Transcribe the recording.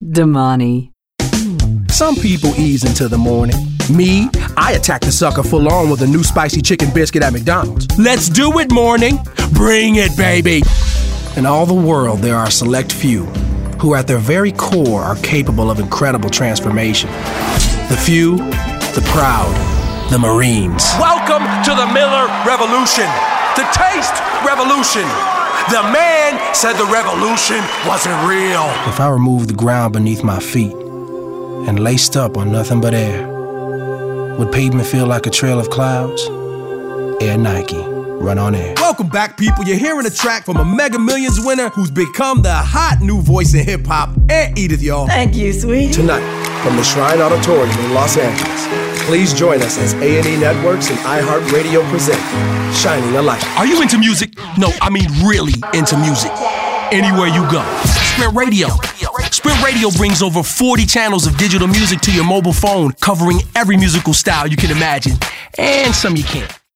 Damani. Some people ease into the morning. Me, I attack the sucker full on with a new spicy chicken biscuit at McDonald's. Let's do it, morning. Bring it, baby. In all the world, there are a select few who at their very core are capable of incredible transformation. The few, the proud, the Marines. Welcome to the Miller Revolution, the taste revolution. The man said the revolution wasn't real. If I removed the ground beneath my feet and laced up on nothing but air, would pavement feel like a trail of clouds? Air Nike, run on air. Welcome back, people. You're hearing a track from a Mega Millions winner who's become the hot new voice in hip-hop, Aunt Edith, y'all. Thank you, sweetie. Tonight, from the Shrine Auditorium in Los Angeles, please join us as A&E Networks and iHeartRadio present Shining a Light. Are you into music? No, I mean really into music. Anywhere you go. Sprint Radio. Sprint Radio brings over 40 channels of digital music to your mobile phone, covering every musical style you can imagine, and some you can't.